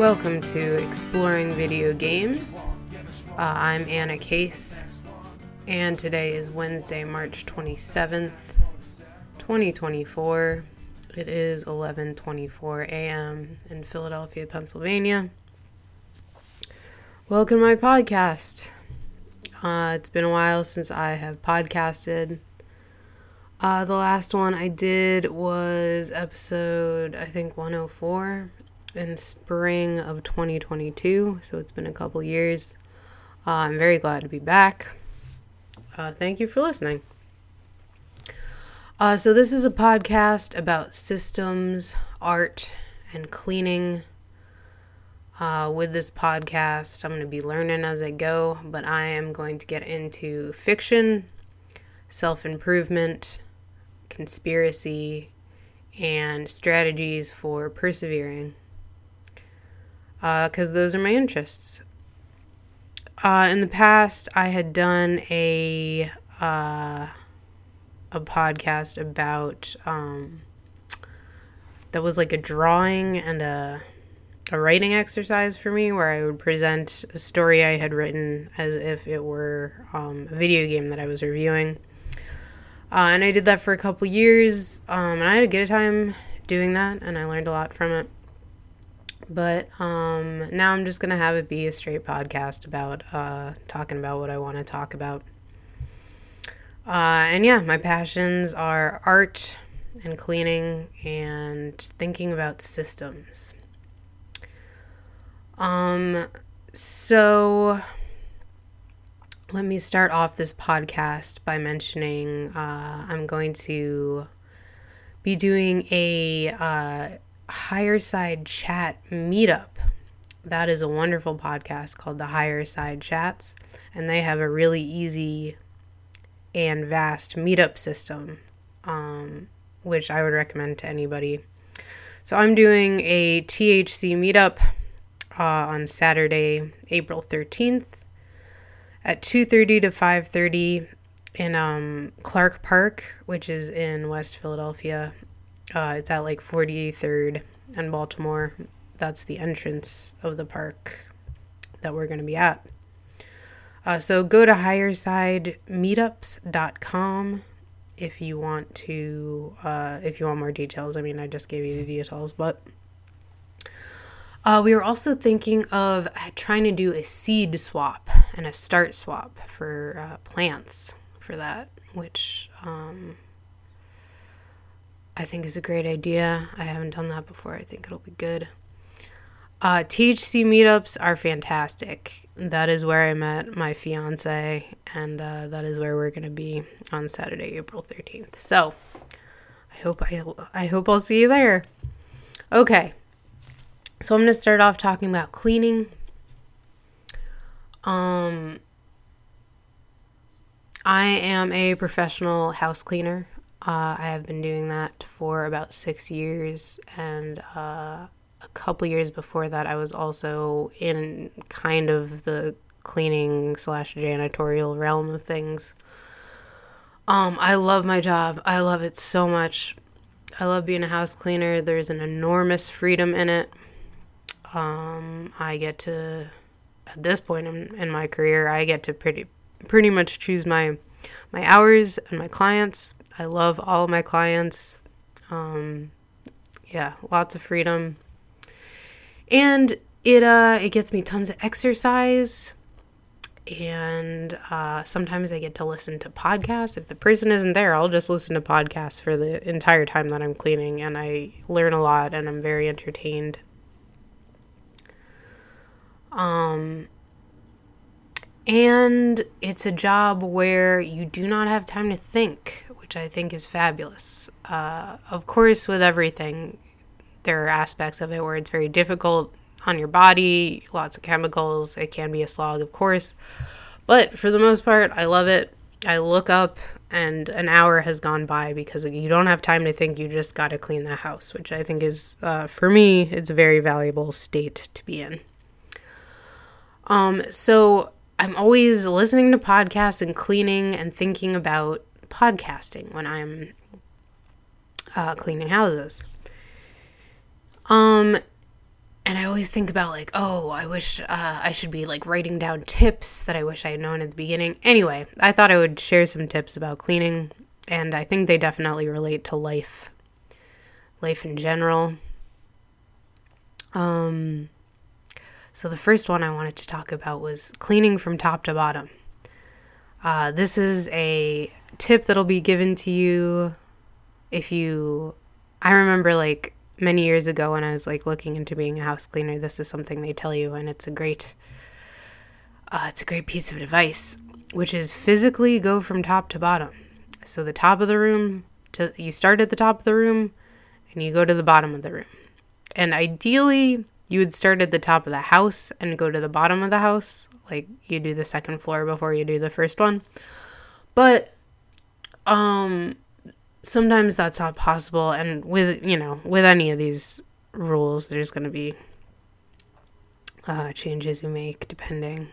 Welcome to Exploring Video Games. I'm Anna Case, and today is Wednesday, March 27th, 2024. It is 11:24 a.m. in Philadelphia, Pennsylvania. Welcome to my podcast. It's been a while since I have podcasted. The last one I did was episode, 104 in spring of 2022, so it's been a couple years. I'm very glad to be back. Thank you for listening. So this is a podcast about systems, art, and cleaning. With this podcast, I'm going to be learning as I go, but I am going to get into fiction, self-improvement, conspiracy, and strategies for persevering. Because those are my interests. In the past, I had done a podcast about, that was like a drawing and a writing exercise for me, where I would present a story I had written as if it were a video game that I was reviewing. And I did that for a couple years, and I had a good time doing that, and I learned a lot from it. But now I'm just going to have it be a straight podcast about talking about what I want to talk about. And yeah, my passions are art and cleaning and thinking about systems. So let me start off this podcast by mentioning I'm going to be doing a Higher Side Chat meetup. That is a wonderful podcast called the Higher Side Chats, and they have a really easy and vast meetup system, which I would recommend to anybody. So I'm doing a THC meetup on Saturday, April 13th at 2:30 to 5:30 in Clark Park, which is in West Philadelphia. It's at like 43rd and Baltimore. That's the entrance of the park that we're going to be at. So go to highersidemeetups.com if you want to, if you want more details. I mean, I just gave you the details, but we were also thinking of trying to do a seed swap and a start swap for plants for that, which I think is a great idea. I haven't done that before. I think it'll be good. THC meetups are fantastic. That is where I met my fiance, and that is where we're going to be on Saturday, April 13th. So I hope I'll see you there. Okay. So I'm going to start off talking about cleaning. I am a professional house cleaner. I have been doing that for about 6 years, and a couple years before that, I was also in kind of the cleaning / janitorial realm of things. I love my job. I love it so much. I love being a house cleaner. There's an enormous freedom in it. I get to, at this point in my career, I get to pretty much choose my hours and my clients. I love all of my clients. Lots of freedom. And it gets me tons of exercise. And sometimes I get to listen to podcasts. If the person isn't there, I'll just listen to podcasts for the entire time that I'm cleaning. And I learn a lot, and I'm very entertained. And it's a job where you do not have time to think, which I think is fabulous. Of course, with everything, there are aspects of it where it's very difficult on your body, lots of chemicals. It can be a slog, of course. But for the most part, I love it. I look up and an hour has gone by because you don't have time to think. You just got to clean the house, which I think is, for me, it's a very valuable state to be in. So I'm always listening to podcasts and cleaning and thinking about podcasting when I'm cleaning houses. And I always think about like, oh, I wish I should be like writing down tips that I wish I had known at the beginning. Anyway, I thought I would share some tips about cleaning, and I think they definitely relate to life in general. So the first one I wanted to talk about was cleaning from top to bottom. This is a tip that'll be given to you I remember like many years ago when I was like looking into being a house cleaner, this is something they tell you, and it's a great piece of advice, which is physically go from top to bottom. So the top of the room, you start at the top of the room and you go to the bottom of the room. And ideally, you would start at the top of the house and go to the bottom of the house. Like you do the second floor before you do the first one. But sometimes that's not possible. And with any of these rules, there's going to be changes you make depending.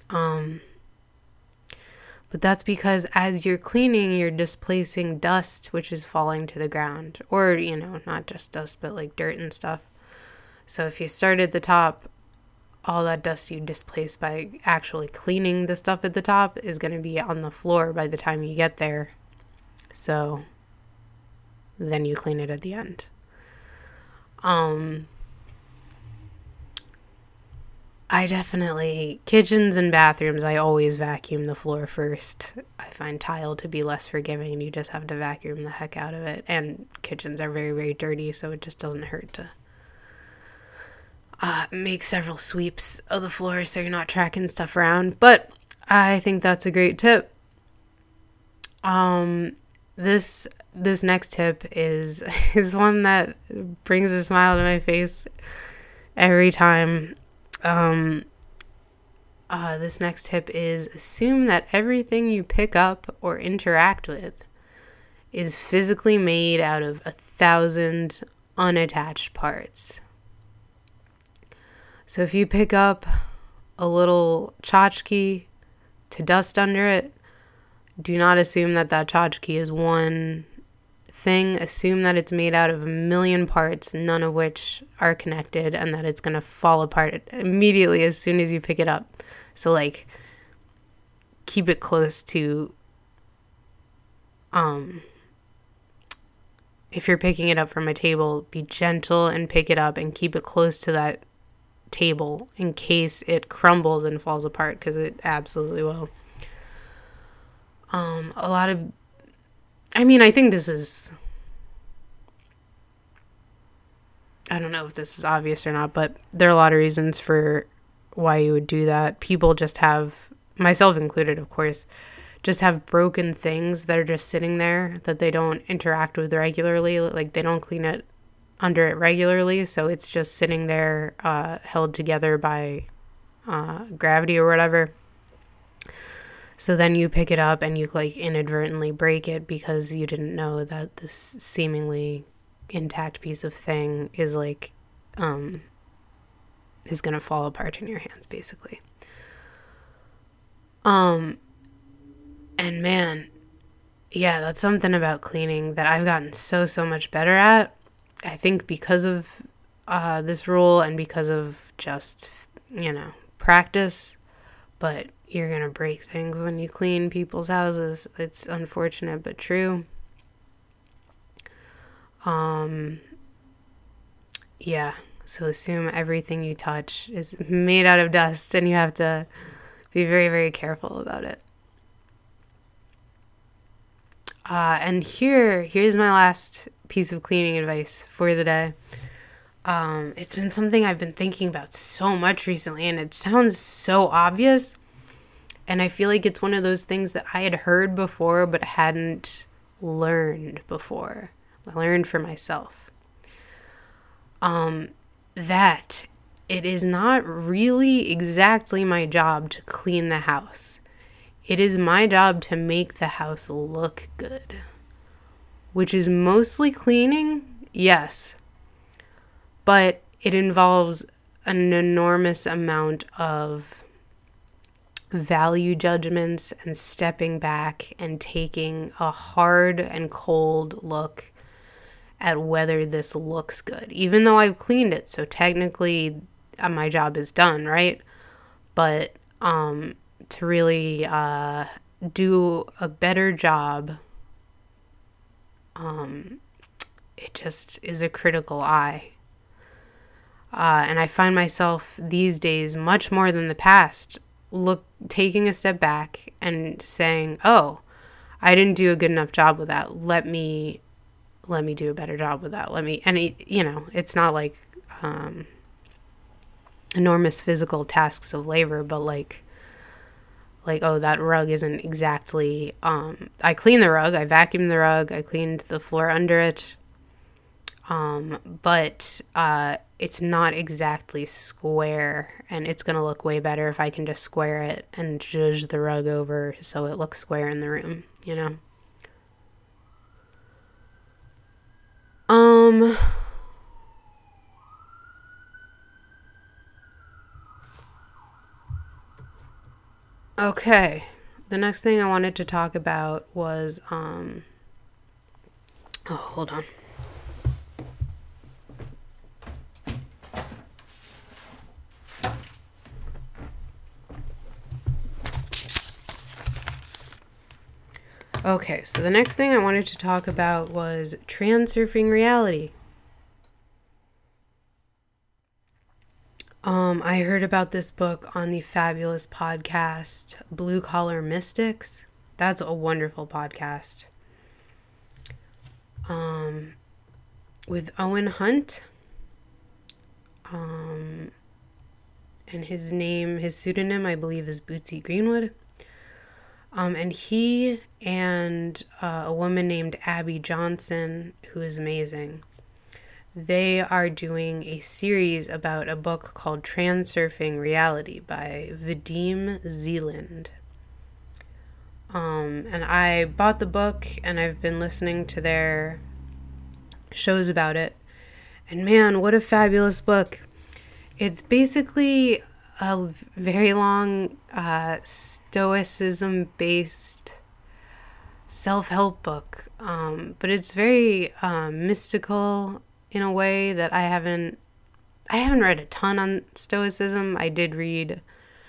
But that's because as you're cleaning, you're displacing dust, which is falling to the ground. Or, not just dust, but like dirt and stuff. So if you start at the top, all that dust you displace by actually cleaning the stuff at the top is going to be on the floor by the time you get there. So then you clean it at the end. Kitchens and bathrooms, I always vacuum the floor first. I find tile to be less forgiving and you just have to vacuum the heck out of it. And kitchens are very, very dirty, so it just doesn't hurt to make several sweeps of the floor so you're not tracking stuff around. But I think that's a great tip. This next tip is one that brings a smile to my face every time. This next tip is assume that everything you pick up or interact with is physically made out of 1,000 unattached parts. So if you pick up a little tchotchke to dust under it, do not assume that tchotchke is one thing. Assume that it's made out of 1,000,000 parts, none of which are connected, and that it's going to fall apart immediately as soon as you pick it up. So, like, keep it close to, if you're picking it up from a table, be gentle and pick it up and keep it close to that table in case it crumbles and falls apart, because it absolutely will. I think this is, I don't know if this is obvious or not, but there are a lot of reasons for why you would do that. People just have, myself included, of course, just have broken things that are just sitting there that they don't interact with regularly. Like they don't clean it under it regularly, so it's just sitting there held together by gravity or whatever. So then you pick it up and you like inadvertently break it because you didn't know that this seemingly intact piece of thing is like is gonna fall apart in your hands, basically. And man, yeah, that's something about cleaning that I've gotten so much better at. I think because of this rule and because of just, practice. But you're going to break things when you clean people's houses. It's unfortunate but true. Yeah, so assume everything you touch is made out of dust and you have to be very, very careful about it. And here's my last piece of cleaning advice for the day. It's been something I've been thinking about so much recently, and it sounds so obvious. And I feel like it's one of those things that I had heard before, but hadn't learned before. I learned for myself. That it is not really exactly my job to clean the house. It is my job to make the house look good. Which is mostly cleaning, yes. But it involves an enormous amount of value judgments and stepping back and taking a hard and cold look at whether this looks good, even though I've cleaned it. So technically, my job is done, right? But to really do a better job, it just is a critical eye. And I find myself these days, much more than the past, taking a step back and saying, oh, I didn't do a good enough job with that. Let me do a better job with that. It's not like enormous physical tasks of labor, but like, oh, that rug isn't exactly, I cleaned the rug, I vacuumed the rug, I cleaned the floor under it, but it's not exactly square, and it's going to look way better if I can just square it and zhuzh the rug over so it looks square in the room, you know? Okay. The next thing I wanted to talk about was, oh, hold on. Okay, so the next thing I wanted to talk about was transurfing reality. I heard about this book on the fabulous podcast, Blue Collar Mystics. That's a wonderful podcast. With Owen Hunt. And his pseudonym, I believe, is Bootsy Greenwood. And he and a woman named Abby Johnson, who is amazing, they are doing a series about a book called Transurfing Reality by Vadim Zeland. And I bought the book, and I've been listening to their shows about it. And man, what a fabulous book. It's basically a very long stoicism-based self-help book. But it's very mystical in a way that I haven't read a ton on stoicism. I did read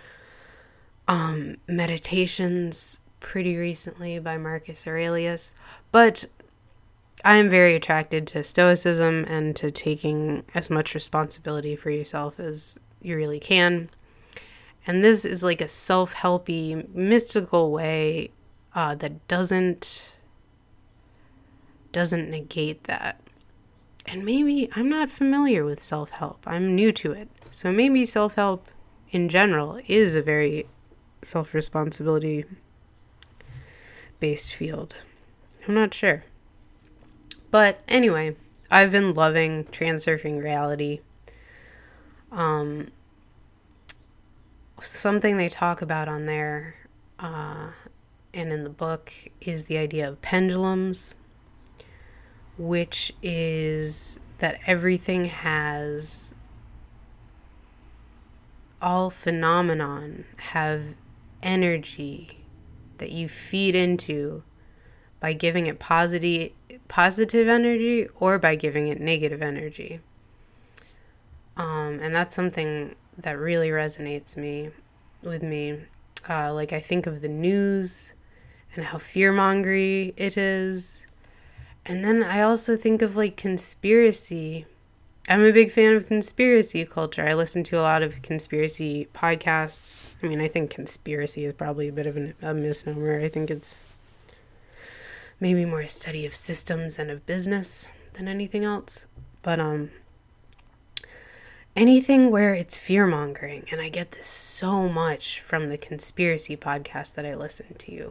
Meditations pretty recently by Marcus Aurelius, but I am very attracted to stoicism and to taking as much responsibility for yourself as you really can. And this is like a self-helpy, mystical way that doesn't negate that. And maybe I'm not familiar with self-help. I'm new to it. So maybe self-help in general is a very self-responsibility based field. I'm not sure. But anyway, I've been loving Transurfing Reality. Something they talk about on there and in the book is the idea of pendulums, which is that everything has, all phenomenon have energy that you feed into by giving it positive energy or by giving it negative energy. And that's something that really resonates with me. Like I think of the news and how fear-mongery it is. And then I also think of like conspiracy. I'm a big fan of conspiracy culture. I listen to a lot of conspiracy podcasts. I mean, I think conspiracy is probably a bit of a misnomer. I think it's maybe more a study of systems and of business than anything else. But anything where it's fear-mongering, and I get this so much from the conspiracy podcast that I listen to,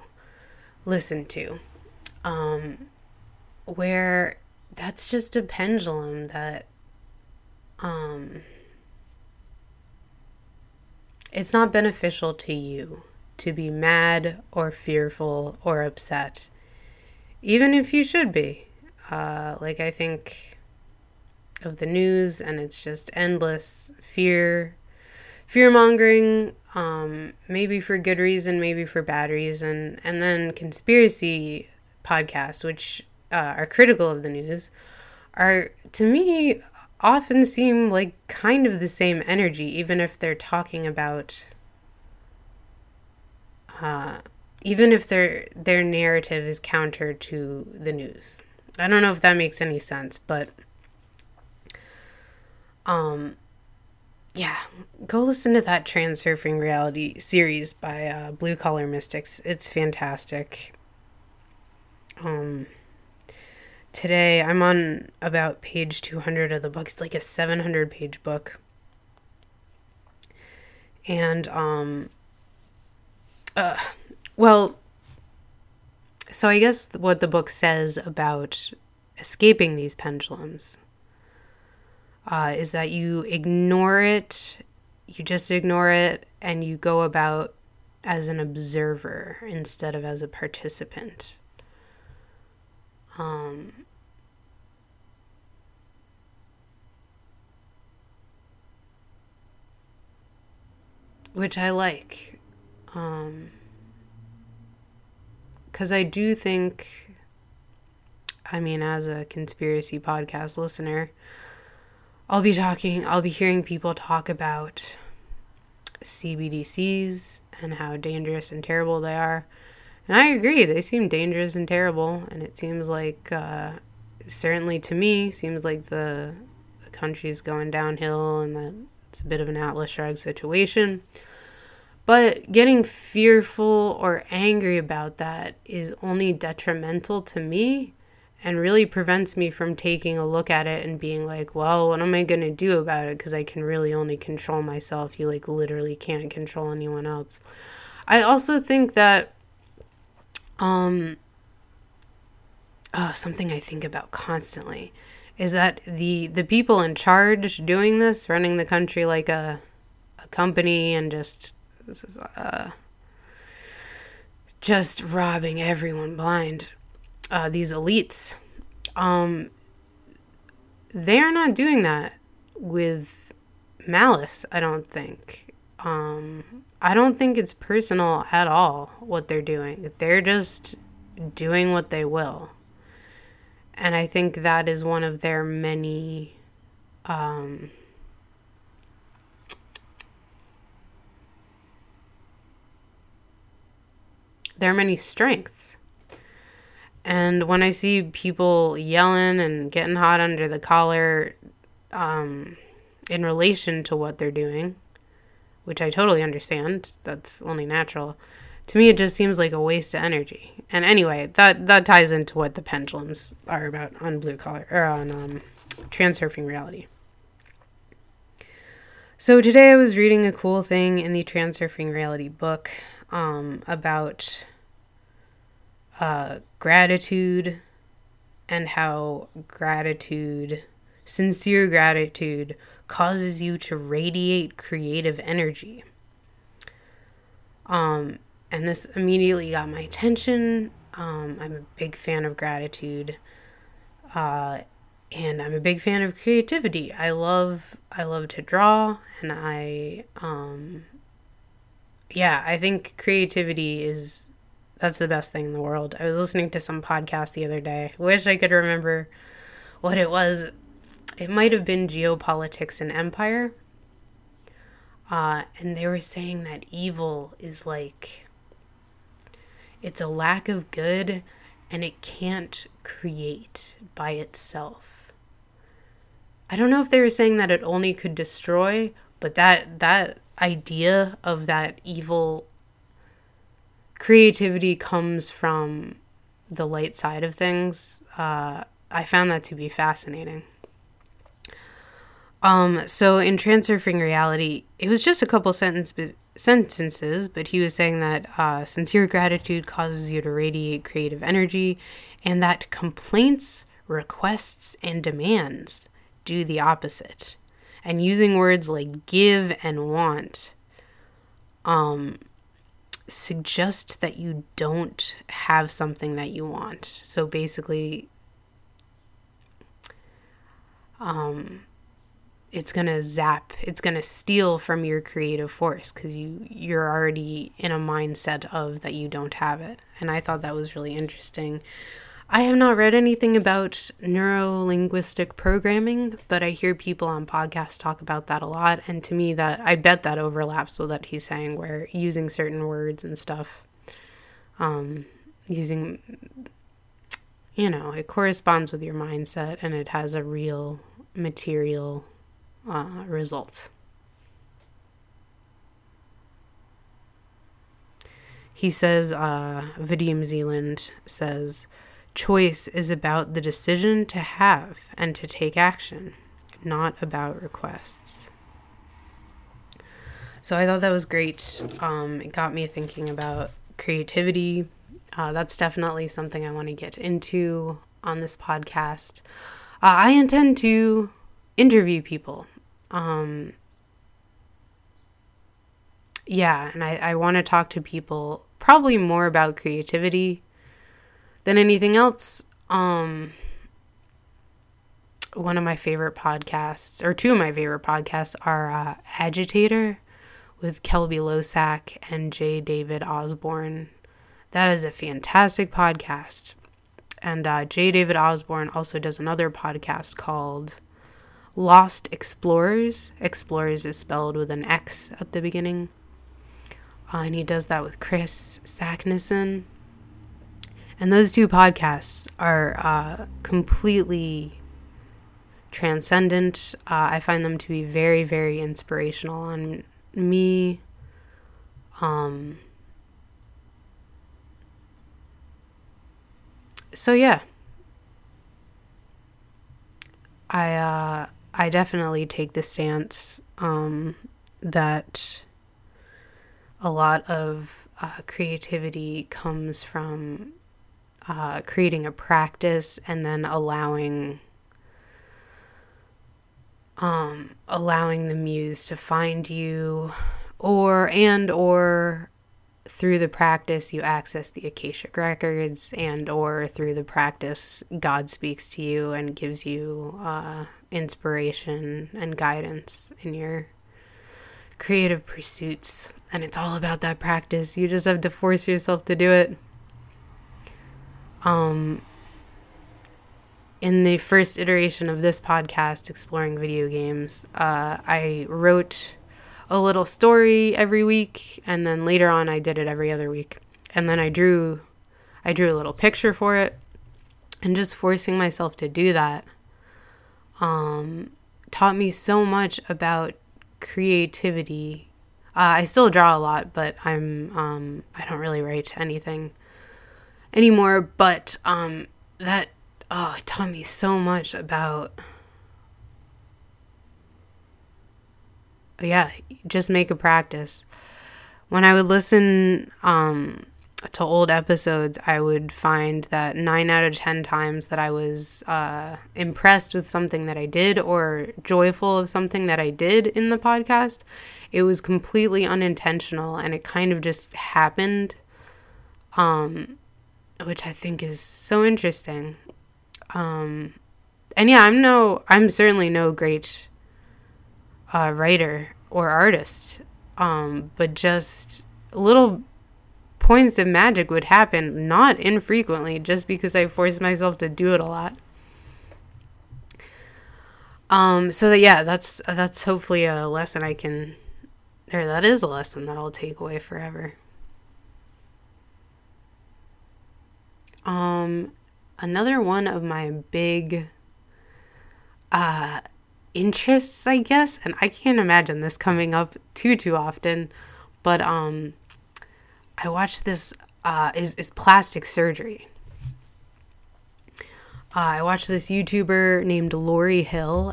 where that's just a pendulum that it's not beneficial to you to be mad or fearful or upset, even if you should be. Like I think of the news, and it's just endless fear-mongering, maybe for good reason, maybe for bad reason. And then conspiracy podcasts, which are critical of the news, are, to me, often seem like kind of the same energy, even if they're talking about, even if their narrative is counter to the news. I don't know if that makes any sense, but yeah, go listen to that Transurfing Reality series by Blue Collar Mystics. It's fantastic. Today I'm on about page 200 of the book. It's like a 700-page book. And, well, so I guess what the book says about escaping these pendulums is that you ignore it, you just ignore it, and you go about as an observer instead of as a participant. Which I like. Because I do think, I mean, as a conspiracy podcast listener, I'll be hearing people talk about CBDCs and how dangerous and terrible they are. And I agree, they seem dangerous and terrible. And it seems like, certainly to me, seems like the country's going downhill and that it's a bit of an Atlas Shrugged situation. But getting fearful or angry about that is only detrimental to me and really prevents me from taking a look at it and being like, well, what am I going to do about it? Because I can really only control myself. You like literally can't control anyone else. I also think that something I think about constantly is that the people in charge doing this, running the country like a company and just robbing everyone blind, these elites, they're not doing that with malice, I don't think. I don't think it's personal at all what they're doing. They're just doing what they will. And I think that is one of their many strengths. And when I see people yelling and getting hot under the collar in relation to what they're doing, which I totally understand, that's only natural, to me it just seems like a waste of energy. And anyway, that ties into what the pendulums are about on Blue Collar, or on Transurfing Reality. So today I was reading a cool thing in the Transurfing Reality book about gratitude and how sincere gratitude causes you to radiate creative energy. And this immediately got my attention. I'm a big fan of gratitude. And I'm a big fan of creativity. I love to draw, and I think creativity that's the best thing in the world. I was listening to some podcast the other day. Wish I could remember what it was. It might have been Geopolitics and Empire. And they were saying that evil is like, it's a lack of good, and it can't create by itself. I don't know if they were saying that it only could destroy, but that idea of that evil creativity comes from the light side of things. I found that to be fascinating. So in Transurfing Reality, it was just a couple sentences, but he was saying that sincere gratitude causes you to radiate creative energy, and that complaints, requests, and demands do the opposite. And using words like give and want suggest that you don't have something that you want. So basically, it's going to it's going to steal from your creative force because you're already in a mindset of that you don't have it. And I thought that was really interesting. I have not read anything about neuro-linguistic programming, but I hear people on podcasts talk about that a lot. And to me, that I bet that overlaps with what he's saying, where using certain words and stuff, using, it corresponds with your mindset and it has a real material result. He says, Vadim Zealand says, choice is about the decision to have and to take action, not about requests. So I thought that was great. It got me thinking about creativity. That's definitely something I want to get into on this podcast. I intend to interview people. And I want to talk to people probably more about creativity than anything else. One of my favorite podcasts, or two of my favorite podcasts, are Agitator with Kelby Losack and J. David Osborne. That is a fantastic podcast. And J. David Osborne also does another podcast called Lost Explorers. Explorers is spelled with an X at the beginning. And he does that with Chris Saknussemm. And those two podcasts are completely transcendent. I find them to be very, very inspirational on me. So yeah, I definitely take the stance that a lot of creativity comes from creating a practice and then allowing the muse to find you, or through the practice you access the Akashic records, or through the practice God speaks to you and gives you inspiration and guidance in your creative pursuits. And it's all about that practice. You just have to force yourself to do it. In the first iteration of this podcast, Exploring Video Games, I wrote a little story every week, and then later on I did it every other week. And then I drew a little picture for it, and just forcing myself to do that taught me so much about creativity. I still draw a lot, but I don't really write anything anymore, but it taught me so much about just make a practice. When I would listen to old episodes, I would find that 9 out of 10 times that I was impressed with something that I did or joyful of something that I did in the podcast, it was completely unintentional and it kind of just happened, which I think is so interesting. And yeah, I'm certainly no great writer or artist, but just little points of magic would happen, not infrequently, just because I forced myself to do it a lot. So that's hopefully a lesson that is a lesson that I'll take away forever. Another one of my big interests, I guess, and I can't imagine this coming up too often, but I watched this is plastic surgery. I watched this YouTuber named Lori Hill,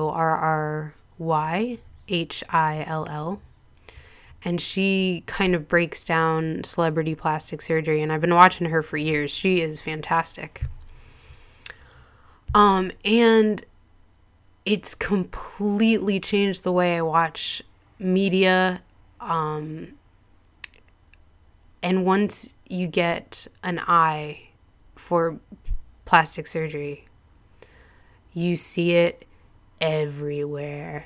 LORRYHILL, and she kind of breaks down celebrity plastic surgery, and I've been watching her for years. She is fantastic. And it's completely changed the way I watch media. And once you get an eye for plastic surgery, you see it everywhere.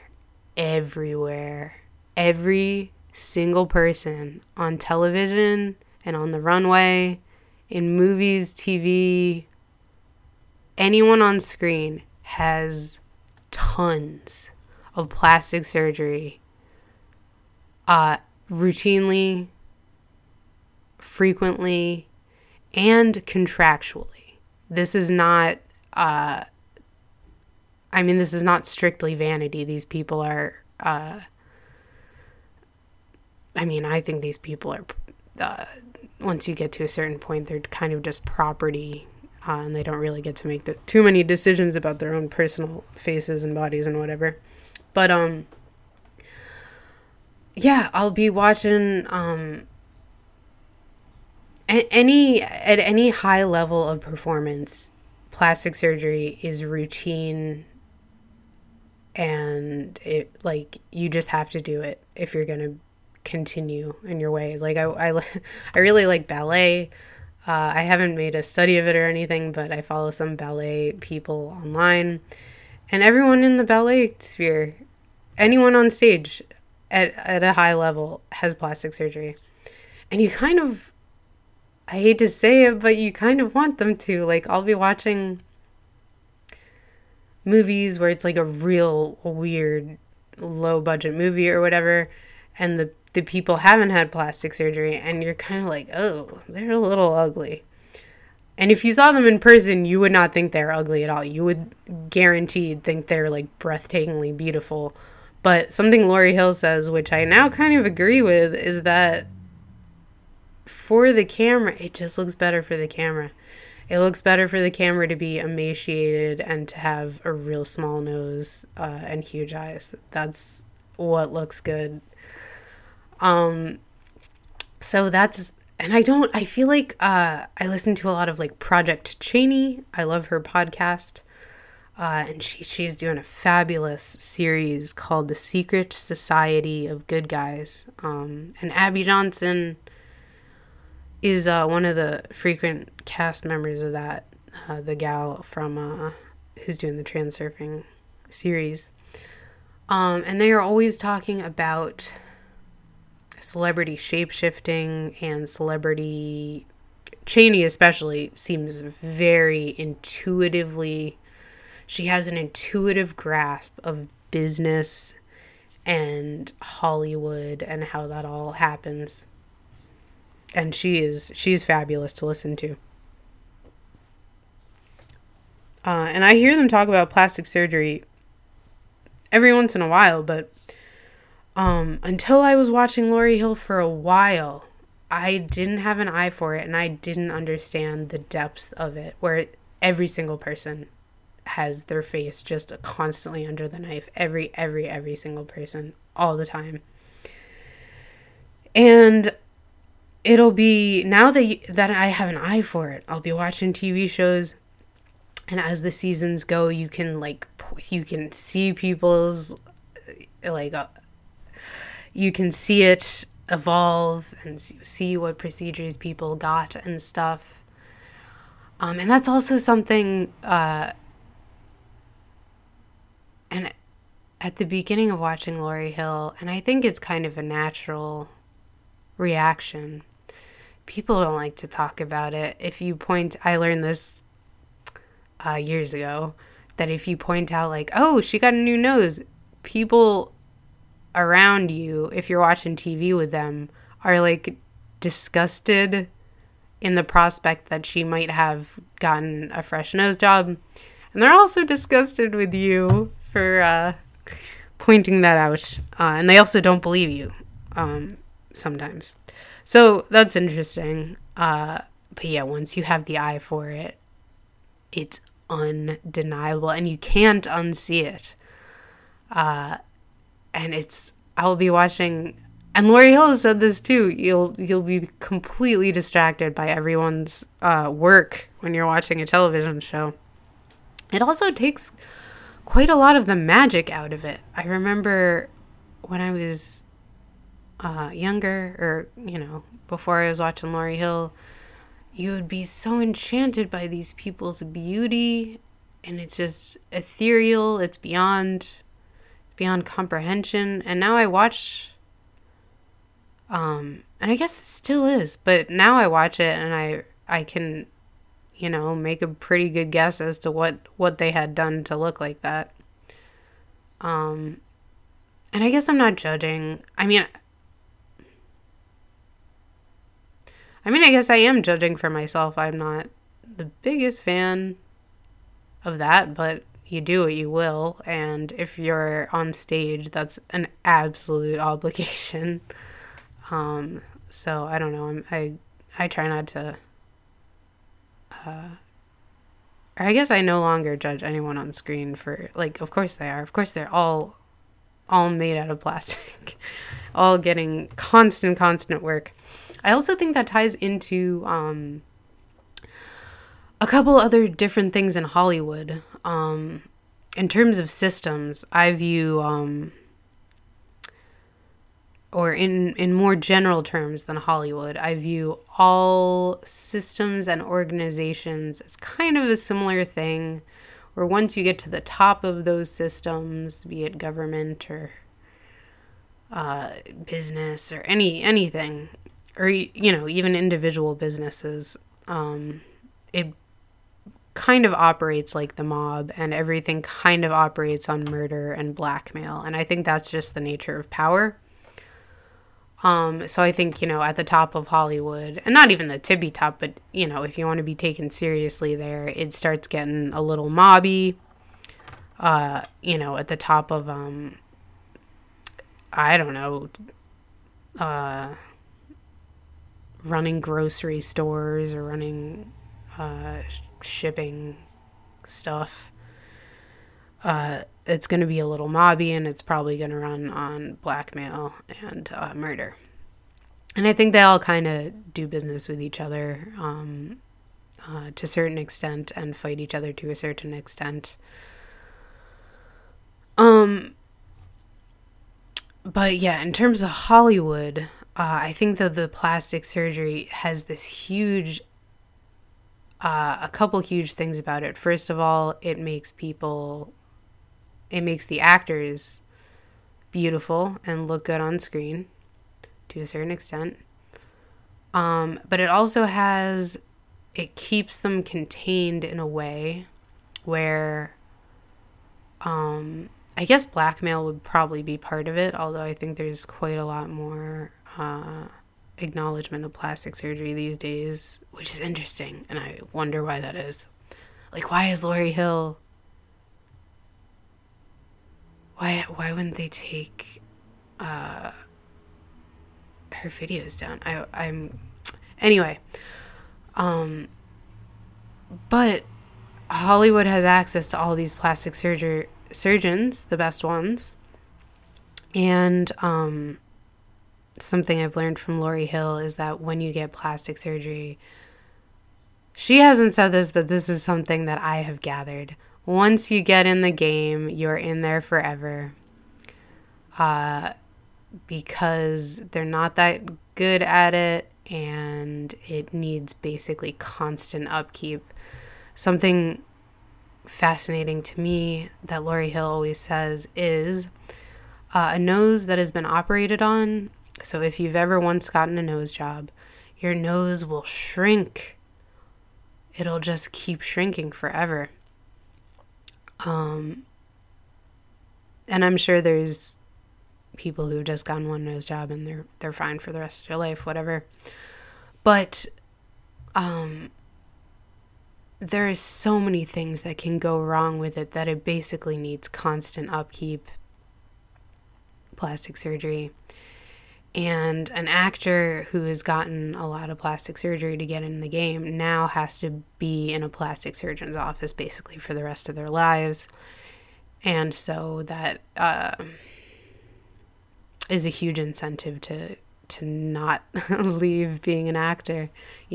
Every single person on television and on the runway, in movies, TV, anyone on screen has tons of plastic surgery, routinely, frequently, and contractually. This is not, this is not strictly vanity. These people are, I think these people are, once you get to a certain point, they're kind of just property, and they don't really get to make too many decisions about their own personal faces and bodies and whatever. But, yeah, I'll be watching, at any high level of performance, plastic surgery is routine, and you just have to do it if you're gonna continue in your ways. Like I really like ballet. I haven't made a study of it or anything, but I follow some ballet people online, and everyone in the ballet sphere, anyone on stage at a high level has plastic surgery, and you kind of, I hate to say it, but you kind of want them to. Like, I'll be watching movies where it's like a real weird low budget movie or whatever, and the people haven't had plastic surgery, and you're kind of like, oh, they're a little ugly. And if you saw them in person, you would not think they're ugly at all. You would guaranteed think they're like breathtakingly beautiful. But something Lauryn Hill says, which I now kind of agree with, is that for the camera, it just looks better for the camera. It looks better for the camera to be emaciated and to have a real small nose and huge eyes. That's what looks good. So that's, and I feel like I listen to a lot of like Project Cheney. I love her podcast. And she's doing a fabulous series called The Secret Society of Good Guys. And Abby Johnson is one of the frequent cast members of that, the gal from who's doing the Transurfing series. And they are always talking about celebrity shape-shifting and celebrity... Cheney especially seems very intuitively... She has an intuitive grasp of business and Hollywood and how that all happens. And she's fabulous to listen to. And I hear them talk about plastic surgery every once in a while, but until I was watching Lauryn Hill for a while, I didn't have an eye for it, and I didn't understand the depths of it, where every single person has their face just constantly under the knife. Every single person, all the time. And it'll be, now that I have an eye for it, I'll be watching TV shows, and as the seasons go, you can see people's, you can see it evolve and see what procedures people got and stuff. And that's also something, and at the beginning of watching Lauryn Hill, and I think it's kind of a natural reaction, people don't like to talk about it. I learned this years ago, that if you point out like, oh, she got a new nose, people around you, if you're watching TV with them, are like disgusted in the prospect that she might have gotten a fresh nose job. And they're also disgusted with you for pointing that out. And they also don't believe you sometimes. So that's interesting. But yeah, once you have the eye for it, it's undeniable, and you can't unsee it. And I'll be watching, and Lauryn Hill has said this too, you'll be completely distracted by everyone's work when you're watching a television show. It also takes quite a lot of the magic out of it. I remember when I was younger, or before I was watching Lauryn Hill, you would be so enchanted by these people's beauty, and it's just ethereal, it's beyond comprehension. And now I watch, and I guess it still is, but now I watch it and I can make a pretty good guess as to what they had done to look like that. And I guess I'm not judging. I guess I am judging for myself. I'm not the biggest fan of that, but you do what you will. And if you're on stage, that's an absolute obligation. So I don't know. I try not to. Or I guess I no longer judge anyone on screen for, like, of course they are. Of course they're all made out of plastic, all getting constant work. I also think that ties into a couple other different things in Hollywood. In terms of systems, I view, or in more general terms than Hollywood, I view all systems and organizations as kind of a similar thing, where once you get to the top of those systems, be it government or business or anything, or even individual businesses, it kind of operates like the mob, and everything kind of operates on murder and blackmail. And I think that's just the nature of power. So I think, at the top of Hollywood, and not even the tippy top, but, if you want to be taken seriously there, it starts getting a little mobby. At the top of, I don't know, running grocery stores or running, shipping stuff. It's going to be a little mobby, and it's probably going to run on blackmail and murder. And I think they all kind of do business with each other to a certain extent, and fight each other to a certain extent. But yeah, in terms of Hollywood, I think that the plastic surgery has this huge, a couple huge things about it. First of all, it makes the actors beautiful and look good on screen to a certain extent. But it also it keeps them contained in a way where, I guess blackmail would probably be part of it, although I think there's quite a lot more acknowledgement of plastic surgery these days, which is interesting, and I wonder why that is. Like, why is Lauryn Hill... Why wouldn't they take her videos down? Anyway. But Hollywood has access to all these plastic surgeons, the best ones. And something I've learned from Lauryn Hill is that when you get plastic surgery, she hasn't said this, but this is something that I have gathered. Once you get in the game, you're in there forever. Because they're not that good at it, and it needs basically constant upkeep. Something fascinating to me that Lauryn Hill always says is a nose that has been operated on. So if you've ever once gotten a nose job, your nose will shrink. It'll just keep shrinking forever. And I'm sure there's people who've just gotten one nose job and they're fine for the rest of their life, whatever. But there are so many things that can go wrong with it that it basically needs constant upkeep, plastic surgery. And an actor who has gotten a lot of plastic surgery to get in the game now has to be in a plastic surgeon's office basically for the rest of their lives. And so that is a huge incentive to not leave being an actor,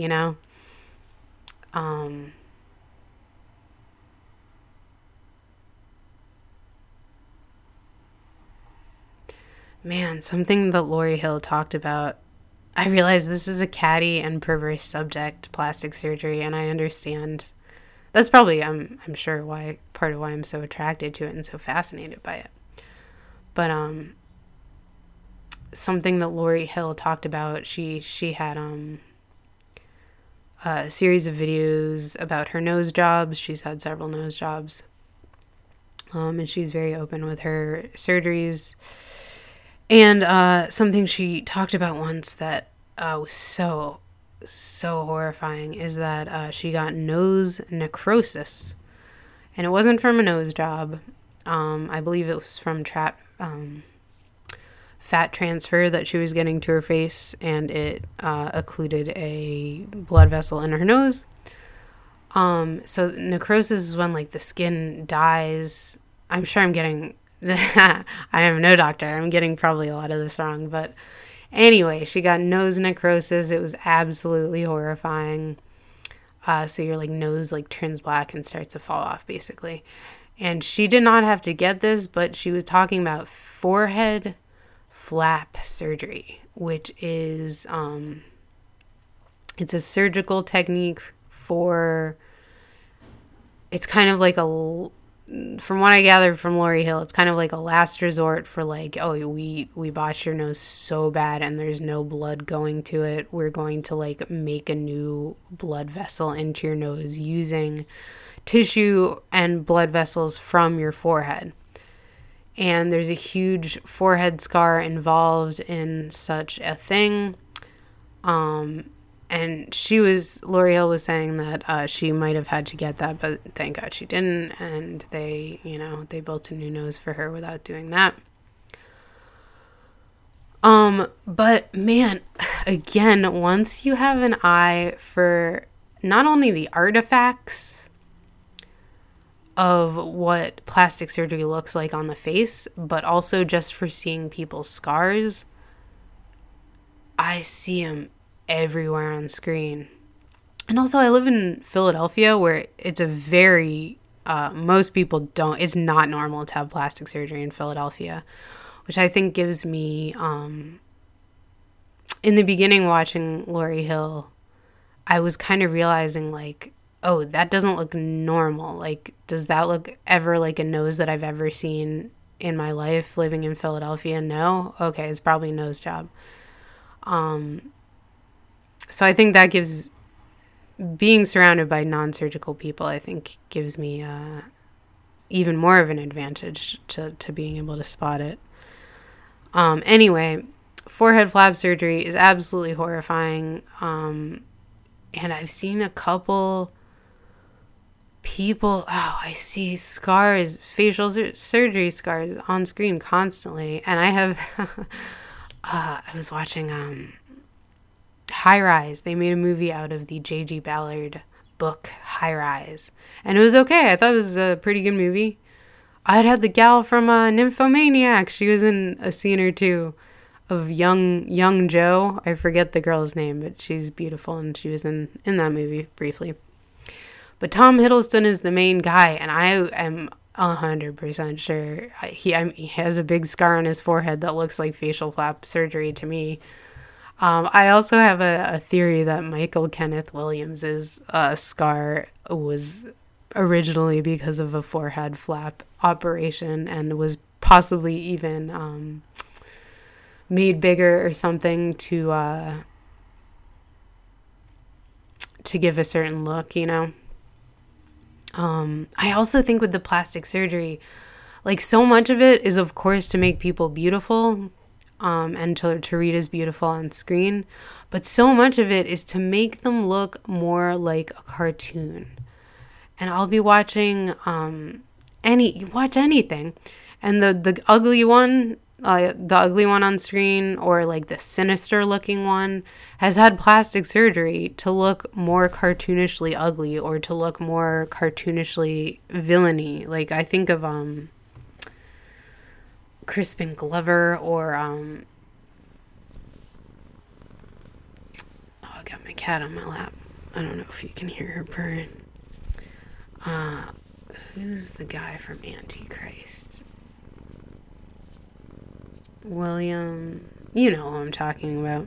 Man, something that Lauryn Hill talked about, I realize this is a catty and perverse subject, plastic surgery, and I understand. That's probably, I'm sure, part of why I'm so attracted to it and so fascinated by it. But something that Lauryn Hill talked about, she had a series of videos about her nose jobs. She's had several nose jobs. And she's very open with her surgeries. And something she talked about once that was so horrifying is that she got nose necrosis. And it wasn't from a nose job. I believe it was from fat transfer that she was getting to her face, and it occluded a blood vessel in her nose. So necrosis is when like the skin dies. I'm sure I'm getting I am no doctor. I'm getting probably a lot of this wrong, but anyway, she got nose necrosis. It was absolutely horrifying. So your like nose like turns black and starts to fall off basically. And she did not have to get this, but she was talking about forehead flap surgery, which is it's a surgical technique for, it's kind of like from what I gathered from Lauryn Hill, it's kind of like a last resort for like, oh, we botched your nose so bad and there's no blood going to it. We're going to like make a new blood vessel into your nose using tissue and blood vessels from your forehead. And there's a huge forehead scar involved in such a thing. And Lauryn Hill was saying that she might have had to get that, but thank God she didn't. And they built a new nose for her without doing that. But man, again, once you have an eye for not only the artifacts of what plastic surgery looks like on the face, but also just for seeing people's scars, I see them everywhere on screen. And also I live in Philadelphia where it's a very most people don't, it's not normal to have plastic surgery in Philadelphia, which I think gives me in the beginning watching Lauryn Hill, I was kind of realizing like, oh, that doesn't look normal. Like, does that look ever like a nose that I've ever seen in my life living in Philadelphia? No? Okay, it's probably a nose job. So I think that being surrounded by non-surgical people, I think gives me even more of an advantage to being able to spot it. Anyway, forehead flap surgery is absolutely horrifying. And I've seen a couple people, I see scars, facial surgery scars on screen constantly. And I have, I was watching High Rise. They made a movie out of the J.G. Ballard book High Rise, and it was okay. I thought it was a pretty good movie. I'd had the gal from Nymphomaniac. She was in a scene or two of young Joe. I forget the girl's name, but she's beautiful, and she was in that movie briefly. But Tom Hiddleston is the main guy, and I am 100% sure he has a big scar on his forehead that looks like facial flap surgery to me. I also have a theory that Michael Kenneth Williams' scar was originally because of a forehead flap operation and was possibly even made bigger or something to give a certain look, you know. I also think with the plastic surgery, like so much of it is of course to make people beautiful, and to read as beautiful on screen, but so much of it is to make them look more like a cartoon. And I'll be watching anything, and the ugly one on screen, or like the sinister looking one, has had plastic surgery to look more cartoonishly ugly or to look more cartoonishly villainy. Like I think of Crispin Glover, or I got my cat on my lap. I don't know if you can hear her purring. Who's the guy from Antichrist? William, you know who I'm talking about.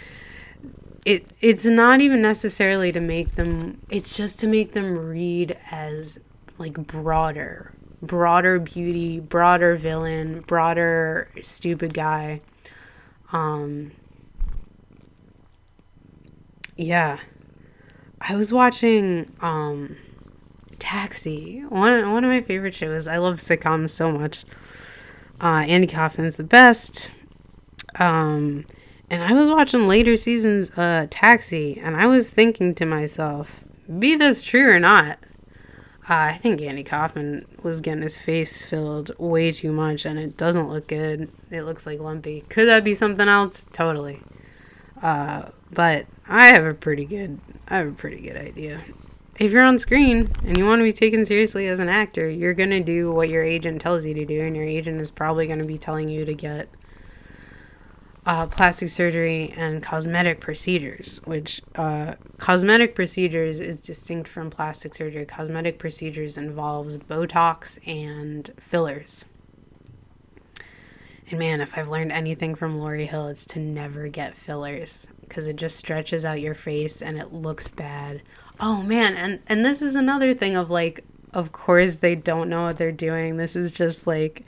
It's not even necessarily to make them, it's just to make them read as like broader beauty, broader villain, broader stupid guy. Yeah. I was watching Taxi, one of my favorite shows. I love sitcoms so much. Andy Kaufman's the best. And I was watching later seasons Taxi, and I was thinking to myself, be this true or not, I think Andy Kaufman was getting his face filled way too much, and it doesn't look good. It looks like lumpy. Could that be something else? Totally. But I have a pretty good idea. If you're on screen and you want to be taken seriously as an actor, you're going to do what your agent tells you to do, and your agent is probably going to be telling you to get plastic surgery and cosmetic procedures, which cosmetic procedures is distinct from plastic surgery. Cosmetic procedures involves Botox and fillers. And man, if I've learned anything from Lauryn Hill, it's to never get fillers, because it just stretches out your face and it looks bad. Oh man, and this is another thing of like, of course they don't know what they're doing. This is just like,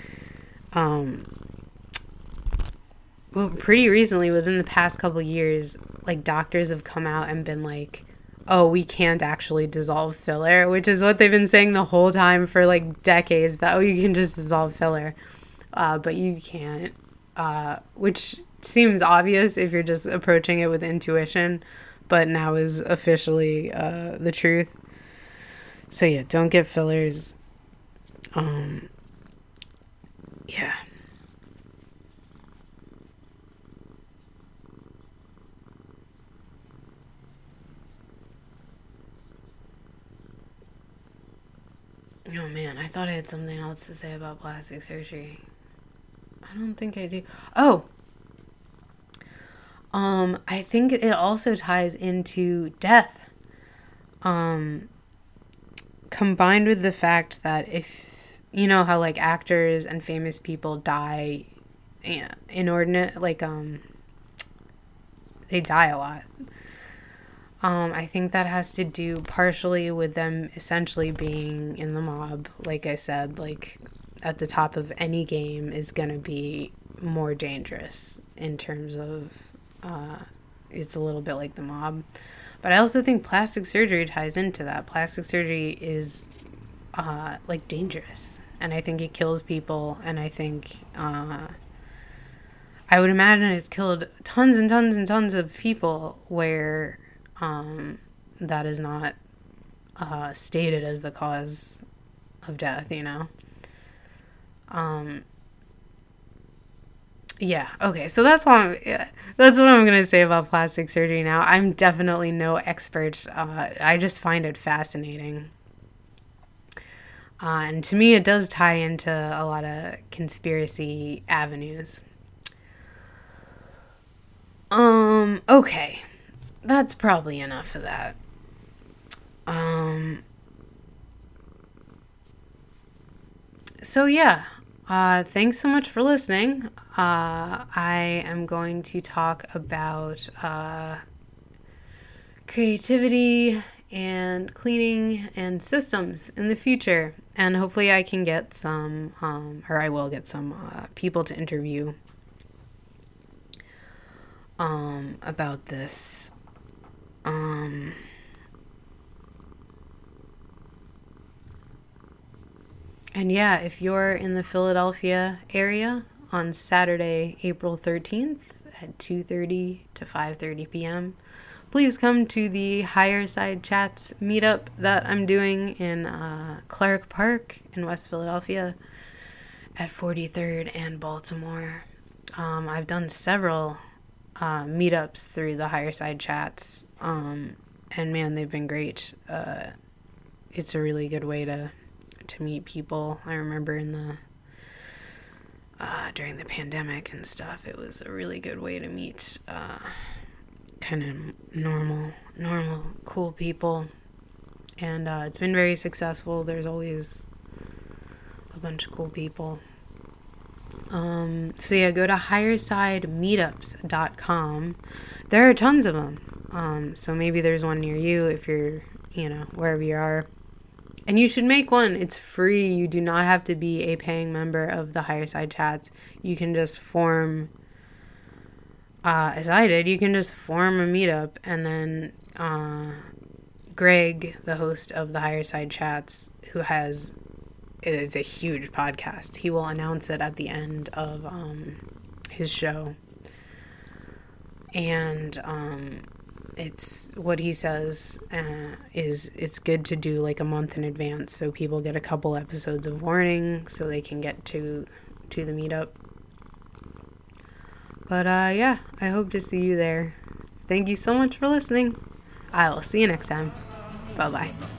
well, pretty recently, within the past couple years, like doctors have come out and been like, oh, we can't actually dissolve filler, which is what they've been saying the whole time for like decades, that, oh, you can just dissolve filler, but you can't, which seems obvious if you're just approaching it with intuition, but now is officially the truth. So yeah, don't get fillers. Yeah. Oh man, I thought I had something else to say about plastic surgery. I don't think I do. Oh, I think it also ties into death. Combined with the fact that if, you know how like actors and famous people die inordinate, like, they die a lot. I think that has to do partially with them essentially being in the mob. Like I said, like at the top of any game is going to be more dangerous in terms of, it's a little bit like the mob. But I also think plastic surgery ties into that. Plastic surgery is, like, dangerous. And I think it kills people. And I think, I would imagine it's killed tons and tons and tons of people where, that is not, stated as the cause of death, you know? Yeah, okay, so that's what I'm gonna say about plastic surgery now. I'm definitely no expert. I just find it fascinating. And to me, it does tie into a lot of conspiracy avenues. Okay. That's probably enough of that. So yeah, thanks so much for listening. I am going to talk about creativity and cleaning and systems in the future. And hopefully I can get some, or I will get some people to interview about this. And yeah, if you're in the Philadelphia area on Saturday, April 13th at 2:30 to 5:30 p.m., please come to the Higher Side Chats meetup that I'm doing in Clark Park in West Philadelphia at 43rd and Baltimore. I've done several meetups through the Higher Side Chats, and man, they've been great. It's a really good way to meet people. I remember in the during the pandemic and stuff, it was a really good way to meet kind of normal cool people, and it's been very successful. There's always a bunch of cool people. So yeah, go to highersidemeetups.com. There are tons of them. So maybe there's one near you if you're, wherever you are. And you should make one. It's free. You do not have to be a paying member of the Higher Side Chats. You can just form, as I did, you can just form a meetup and then Greg, the host of the Higher Side Chats, it's a huge podcast. He will announce it at the end of his show. And it's what he says is it's good to do like a month in advance so people get a couple episodes of warning so they can get to the meetup. But yeah, I hope to see you there. Thank you so much for listening. I will see you next time. Bye-bye.